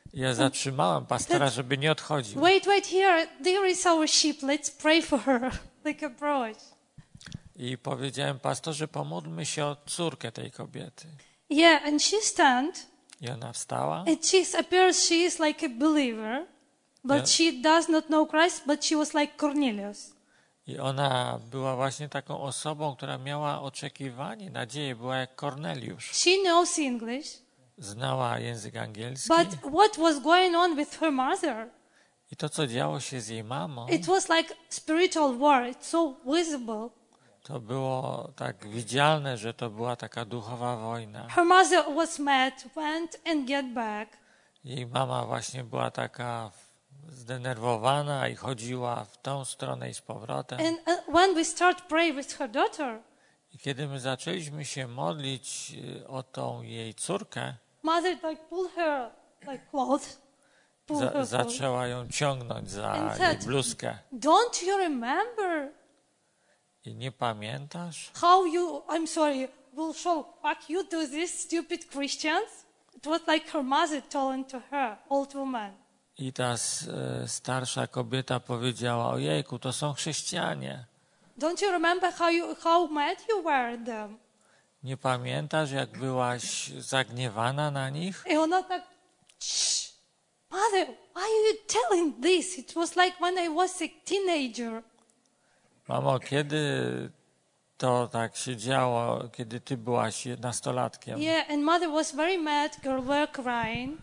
Ja zatrzymałem pastora, żeby nie odchodził. Wait here. There is our sheep. Let's pray for her. Like approach. I powiedziałem, pastorze, pomódlmy się o córkę tej kobiety. Yeah, and she stand. I ona wstała. And appears she is like a believer, but Yeah. she does not know Christ, but she was like Cornelius. I ona była właśnie taką osobą, która miała oczekiwanie, nadzieję, była jak Korneliusz. She knows English, Znała język angielski. but what was going on with her mother? I to, co działo się z jej mamą, It was like spiritual war. It's so visible. to było tak widzialne, że to była taka duchowa wojna. Her mother was mad, went and get back. Jej mama właśnie była taka zdenerwowana i chodziła w tą stronę i z powrotem. And when we start praying with her daughter, I kiedy my zaczęliśmy się modlić o tą jej córkę, mother like pulled her like clothes, pulled her clothes. zaczęła ją ciągnąć za And jej said, bluzkę. Don't you remember I nie pamiętasz? how you, I'm sorry, will show what you do this, stupid Christians? It was like her mother telling to her, old woman. I ta starsza kobieta powiedziała, ojejku, to są chrześcijanie. Don't you remember how mad you were at them? Nie pamiętasz, jak byłaś zagniewana na nich? I ona tak, shh, mother, why are you telling this? It was like when I was a teenager. Mamo, kiedy to tak się działo, kiedy ty byłaś nastolatkiem? Yeah, and mother was very mad, girl were crying.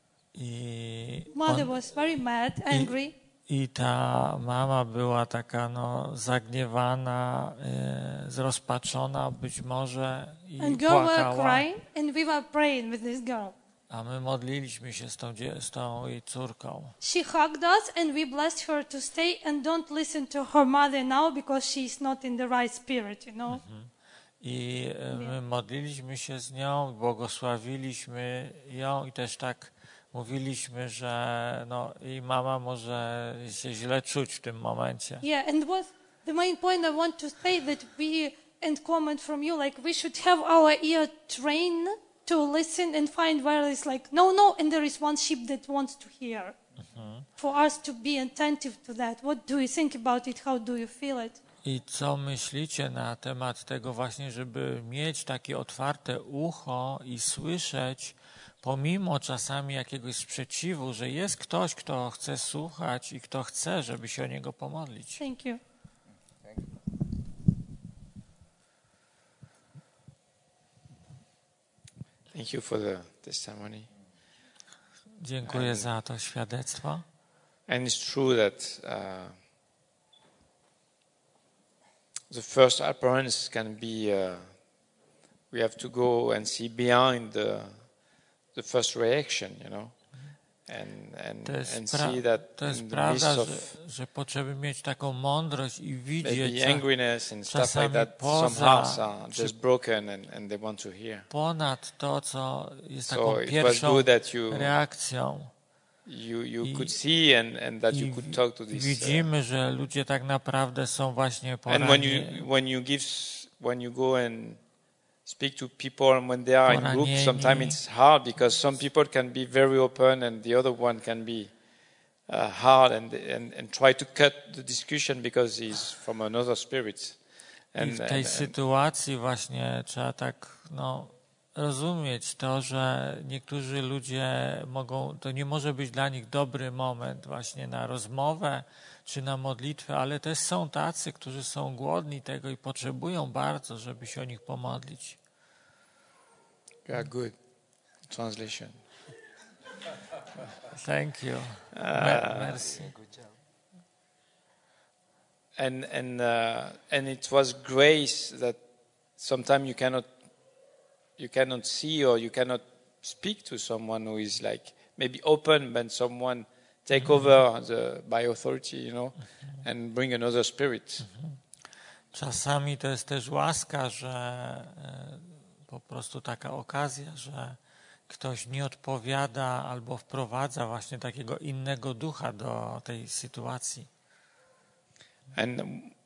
I, Mother was very mad, angry. I ta mama była taka zagniewana, zrozpaczona być może i And girl were płakała. crying, and we were praying with this girl. A my modliliśmy się z tą jej córką. She hugged us and we blessed her to stay and don't listen to her mother now because she's not in the right spirit, you know. I my modliliśmy się z nią, błogosławiliśmy ją i też tak mówiliśmy, że jej mama może się źle czuć w tym momencie. Yeah, and what the main point I want to say that we and comment from you, like we should have our ear trained to listen and find where it's like no, and there is one sheep that wants to hear. For us to be attentive to that. What do you think about it? How do you feel it? I co myślicie na temat tego właśnie, żeby mieć takie otwarte ucho i słyszeć, pomimo czasami jakiegoś sprzeciwu, że jest ktoś, kto chce słuchać i kto chce, żeby się o niego pomodlić. Thank you. Thank you for the testimony. Dziękuję za to świadectwo. And it's true that the first appearance can be, we have to go and see behind the first reaction, you know, and see that To jest in the prawda, midst of że potrzeby mieć taką mądrość i maybe widzieć angriness and stuff like czasami that, some poza- hearts are just broken and they want to hear. ponad to, co jest So taką it was pierwszą good that you reakcją. could see and that you could talk to this. Widzimy, że ludzie tak naprawdę są właśnie And porani. when you go and speak to people when they are in groups, Poranieni. sometimes it's hard because some people can be very open and the other one can be hard and try to cut the discussion because he's from another spirit. I w tej sytuacji właśnie trzeba tak rozumieć to, że niektórzy ludzie to nie może być dla nich dobry moment właśnie na rozmowę czy na modlitwę, ale też są tacy, którzy są głodni tego i potrzebują bardzo, żeby się o nich pomodlić. Yeah, good translation. Thank you. Merci. And it was grace that sometimes you cannot see or you cannot speak to someone who is like maybe open, but someone take over by authority, you know, and bring another spirit. Czasami to jest też łaska, że po prostu taka okazja, że ktoś nie odpowiada albo wprowadza właśnie takiego innego ducha do tej sytuacji. And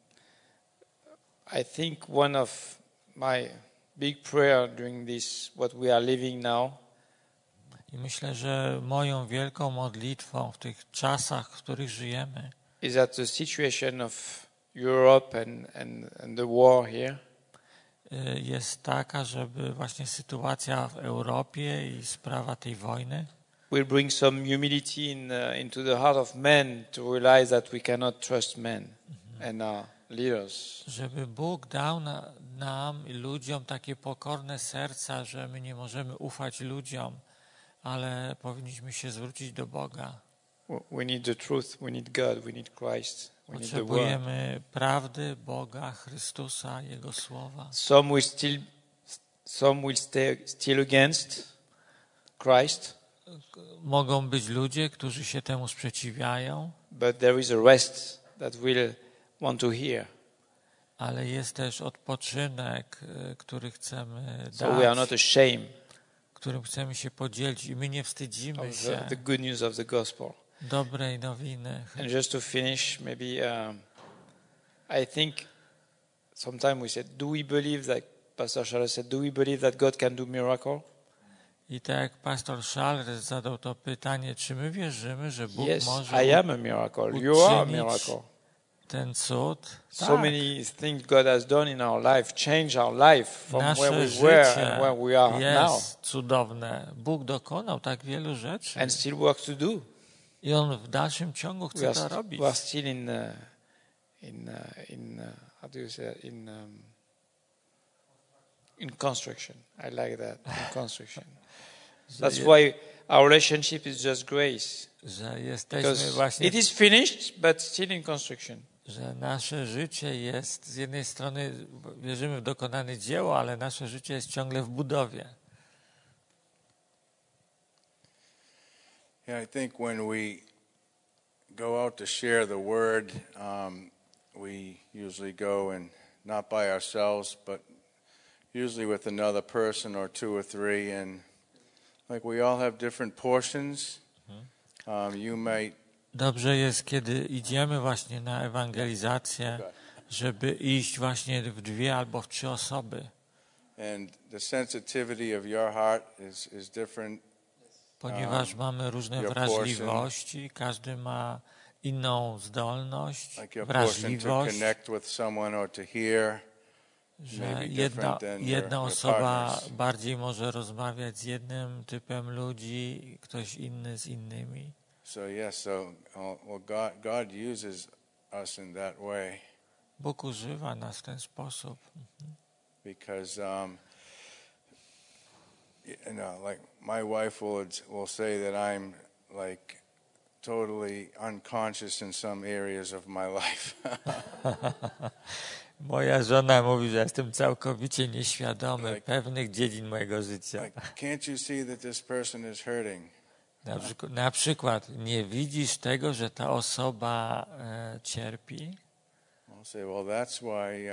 I think one of my big prayer during this, what we are living now, I myślę, że moją wielką modlitwą w tych czasach, w których żyjemy, is that the situation of Europe and the war here jest taka, żeby właśnie sytuacja w Europie i sprawa tej wojny will bring some humility into the heart of men to realize that we cannot trust men and our leaders. żeby Bóg dał nam i ludziom takie pokorne serca, że my nie możemy ufać ludziom, ale powinniśmy się zwrócić do Boga. We need the truth, we need God, we need Christ, we need the word. Potrzebujemy prawdy, Boga, Chrystusa, Jego Słowa. Some will still against Christ, Mogą być ludzie, którzy się temu sprzeciwiają, but there is a rest that will want to hear. ale jest też odpoczynek, który chcemy So we are not dać, ashamed którym chcemy się podzielić i my nie wstydzimy of się the good news of the gospel. dobrej nowiny. And just to finish, maybe I think sometimes we said, do we believe, like Pastor Charles said, do we believe that God can do miracle? I tak jak pastor Charles zadał to pytanie, czy my wierzymy, że Bóg Yes, może I am a miracle. You are a uczynić miracle. ten cud? So Tak. many things God has done in our life, change our life from where Nasze we were życie and where we are now, jest cudowne. Bóg dokonał tak wielu rzeczy and still work to do. i On w dalszym ciągu We chce are, to robić. we are still how do you say it? In construction. I like that, in construction. That's why our relationship is just grace. Że jesteśmy Because właśnie, it is finished, but still in construction. że nasze życie jest, z jednej strony wierzymy w dokonane dzieło, ale nasze życie jest ciągle w budowie. Yeah, I think when we go out to share the word, we usually go and not by ourselves, but usually with another person or two or three, and like we all have different portions. You might Dobrze jest, kiedy idziemy właśnie na ewangelizację, żeby iść właśnie w 2 albo w 3 osoby, and the sensitivity of your heart is different. ponieważ mamy różne your wrażliwości, każdy ma inną zdolność, Like your portion to wrażliwość, connect with someone or to hear. że maybe jedna different than jedna your osoba partners. bardziej może rozmawiać z jednym typem ludzi, ktoś inny z innymi. So yes, well, God uses us in that way Bóg używa nas w ten sposób. because like my wife will say that I'm like totally unconscious in some areas of my life. Moja żona mówi, że jestem całkowicie nieświadomy Like- pewnych dziedzin mojego życia. Like, can't you see that this person is hurting? Na przykład, nie widzisz tego, że ta osoba cierpi? I'll say, well, that's why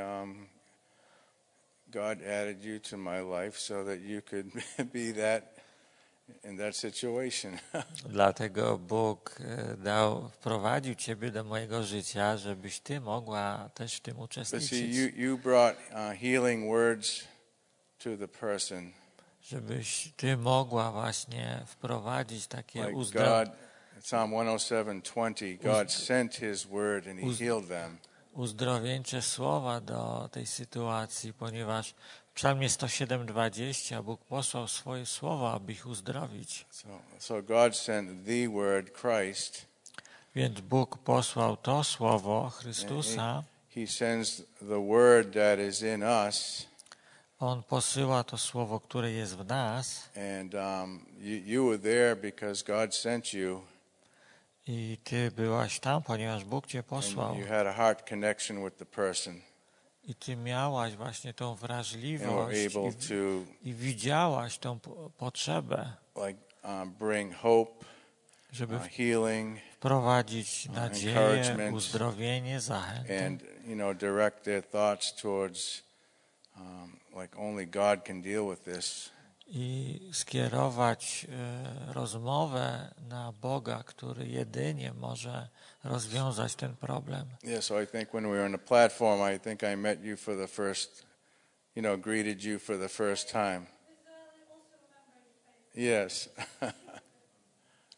God added you to my life so that you could be that in that situation. Dlatego Bóg wprowadził ciebie do mojego życia, żebyś ty mogła też w tym But see, uczestniczyć. you brought healing words to the person. Żebyś ty mogła właśnie wprowadzić takie Like uzdrowienie. God, Psalm 107:20, God sent His word and He healed them. Uzdrowieńcze słowa do tej sytuacji, ponieważ w Psalmie 107:20 Bóg posłał swoje słowa, aby ich uzdrowić. So God sent the word, Christ. Więc Bóg posłał to słowo Chrystusa. He sends the word that is in us. On posyła to słowo, które jest w nas. And you were there because God sent you. I ty byłaś tam, ponieważ Bóg cię posłał. And you had a heart connection with the person. I ty miałaś właśnie tą And were wrażliwość able to i widziałaś tą potrzebę, like bring hope, żeby healing, wprowadzić nadzieję, encouragement, uzdrowienie, zachętę. and direct their thoughts towards like only God can deal with this. I skierować rozmowę na Boga, który jedynie może rozwiązać ten problem. Yeah, so I think when we were on the platform, I think I met you for the first, greeted you for the first time. Yes.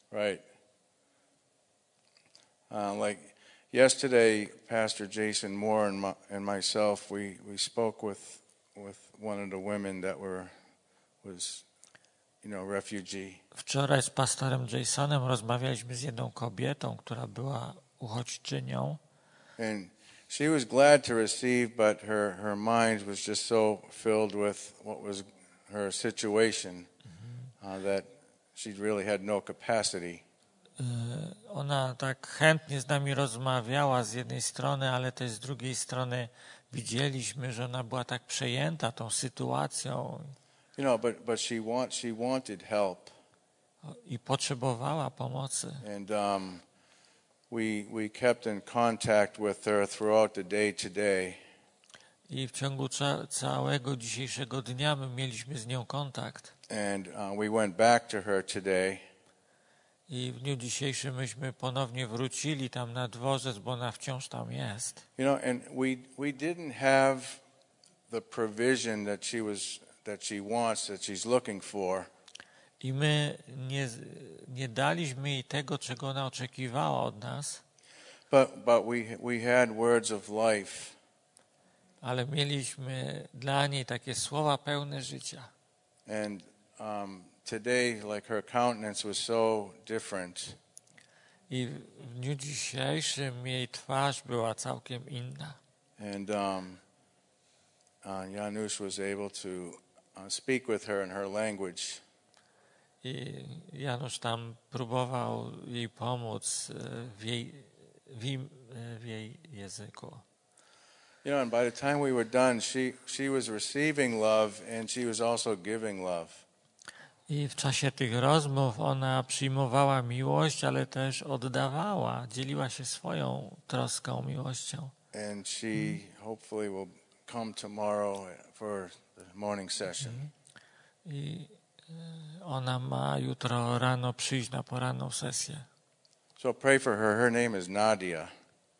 Right. Like yesterday, Pastor Jason Moore and myself, we spoke with one of the women that was refugee. Wczoraj z pastorem Jasonem rozmawialiśmy z jedną kobietą, która była uchodźczynią. And she was glad to receive, but her mind was just so filled with what was her situation that she really had no capacity. Ona tak chętnie z nami rozmawiała z jednej strony, ale też z drugiej strony widzieliśmy, że ona była tak przejęta tą sytuacją But she wanted help. i potrzebowała pomocy. And we kept in contact with her throughout the day today. I w ciągu całego dzisiejszego dnia my mieliśmy z nią kontakt. And we went back to her today. I w dniu dzisiejszym myśmy ponownie wrócili tam na dworzec, bo ona wciąż tam jest. And we didn't have the provision that she wants, that she's looking for. I my nie daliśmy jej tego, czego ona oczekiwała od nas. But we had words of life. Ale mieliśmy dla niej takie słowa pełne życia. And today, like her countenance was so different. I w dniu dzisiejszym jej twarz była całkiem inna. And Janusz was able to speak with her in her language. I Janusz tam próbował jej pomóc w jej języku. And by the time we were done, she was receiving love and she was also giving love. I w czasie tych rozmów ona przyjmowała miłość, ale też oddawała, dzieliła się swoją troską, miłością. And she hopefully will come tomorrow for the morning session. I ona ma jutro rano przyjść na poranną sesję. So pray for her. Her name is Nadia.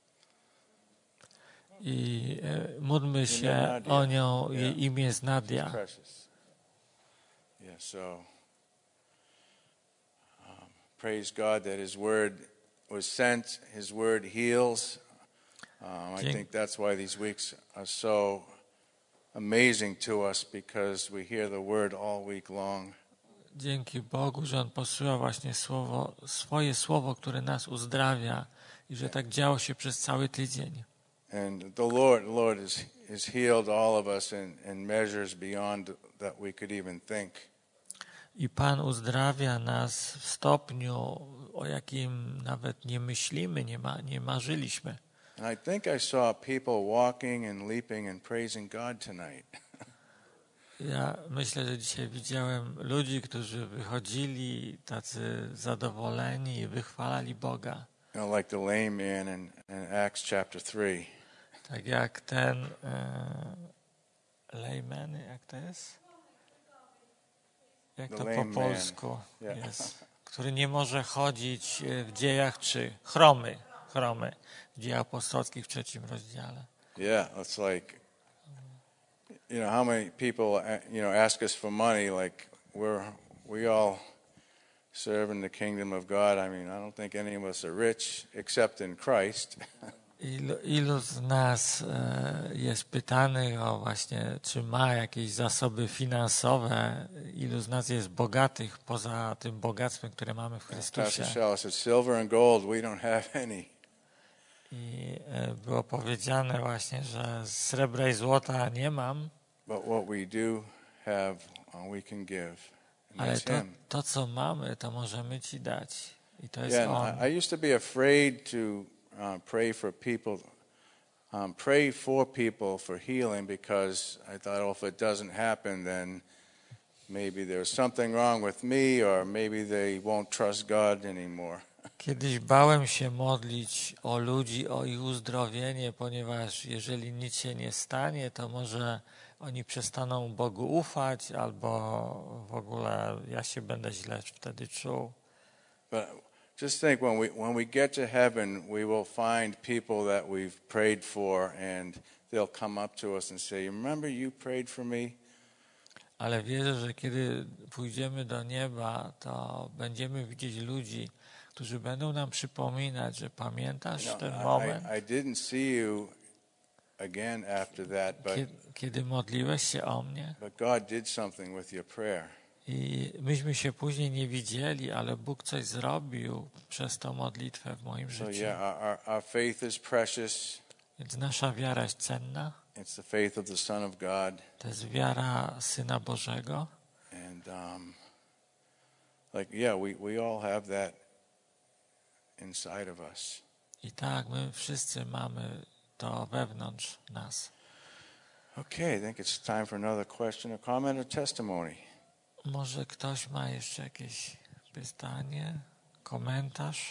I módlmy się o nią, jej imię jest Nadia. Yeah, so praise God that His word was sent. His word heals. I think that's why these weeks are so amazing to us, because we hear the word all week long. Dzięki Bogu, że On posyła właśnie swoje słowo, które nas uzdrawia i że tak działo się przez cały tydzień. And the Lord has healed all of us in measures beyond that we could even think. I Pan uzdrawia nas w stopniu, o jakim nawet nie myślimy, nie marzyliśmy. And I think I saw people walking and leaping and praising God tonight. Ja myślę, że dzisiaj widziałem ludzi, którzy wychodzili tacy zadowoleni i wychwalali Boga. Like the lame man in Acts chapter 3. Tak jak ten layman, jak to jest? Jak to po polsku jest? Który nie może chodzić w dziejach, czy chromy w dziejach apostolskich w 3 rozdziale. Yeah, it's like, how many people, ask us for money, like we all serve in the kingdom of God. I mean, I don't think any of us are rich except in Christ. Ilu z nas jest pytanych o właśnie, czy ma jakieś zasoby finansowe, ilu z nas jest bogatych poza tym bogactwem, które mamy w Chrystusie. Pastor Shaw said, silver and gold, we don't have any. I było powiedziane właśnie, że srebra i złota nie mam, but what we do have, we can give. Ale to, co mamy, to możemy Ci dać. I to jest On. I used to be afraid to pray for people for healing, because I thought, if it doesn't happen, then maybe there's something wrong with me, or maybe they won't trust God anymore. Kiedyś bałem się modlić o ludzi, o ich uzdrowienie, ponieważ jeżeli nic się nie stanie, to może oni przestaną Bogu ufać, albo w ogóle ja się będę źle wtedy czuł. But just think, when we get to heaven, we will find people that we've prayed for, and they'll come up to us and say, remember you prayed for me? Ale wierzę, że kiedy pójdziemy do nieba, to będziemy widzieć ludzi, którzy będą nam przypominać, że pamiętasz ten moment, I didn't see you again after that, kiedy modliłeś się o mnie. but God did something with your prayer. I myśmy się później nie widzieli, ale Bóg coś zrobił przez tą modlitwę w moim So życiu. yeah, our faith is precious. Więc nasza wiara jest cenna. It's the faith of the Son of God. To jest wiara Syna Bożego. And we all have that inside of us. I tak, my wszyscy mamy to wewnątrz nas. Okay, I think it's time for another question, a comment, or testimony. Może ktoś ma jeszcze jakieś pytanie, komentarz?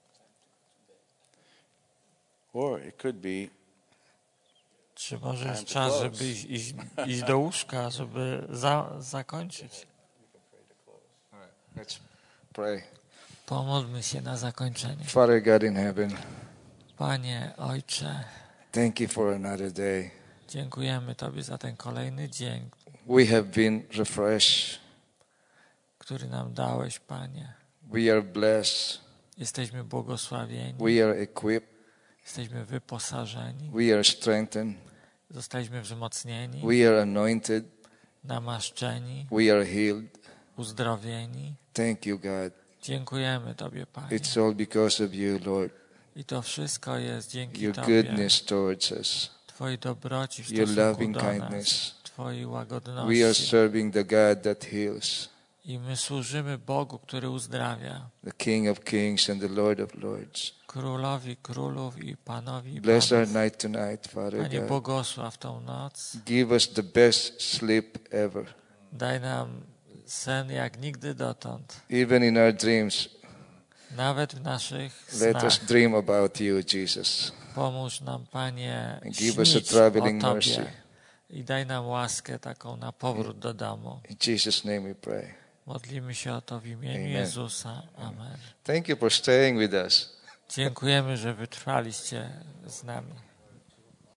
Or it could be Czy może jest Time to czas, close. żeby iść do łóżka, żeby zakończyć? Let's pray. Pomódlmy się na zakończenie. Father God in heaven, Panie, Ojcze, thank you for another day. dziękujemy Tobie za ten kolejny dzień, We have been refreshed. który nam dałeś, Panie. We are blessed. Jesteśmy błogosławieni, We are equipped. jesteśmy wyposażeni, We are strengthened. zostaliśmy wzmocnieni, We are anointed. namaszczeni, We are healed. uzdrowieni. Thank you, God. Dziękujemy Tobie, Panie. It's all because of you, Lord. I to wszystko jest dzięki Your Tobie, goodness towards us. Twojej dobroci w Your stosunku loving do nas, kindness. Twojej We are łagodności. serving the God that heals, I my służymy Bogu, który uzdrawia, the King of kings and the Lord of lords. Królowi królów i Panowi Bless our panów. night tonight, Father Panie, God. błogosław tą noc. Give us the best sleep ever. Daj nam sen jak nigdy dotąd. Even in our dreams, Nawet w naszych let us snach. dream about you, Jesus. Pomóż nam, Panie, And give us a śnić traveling o Tobie. mercy. I daj nam łaskę taką na powrót do domu. In Jesus' name we pray. Modlimy się o to w imieniu Amen. Jezusa. Amen. Thank you for staying with us. Dziękujemy, że wytrwaliście z nami.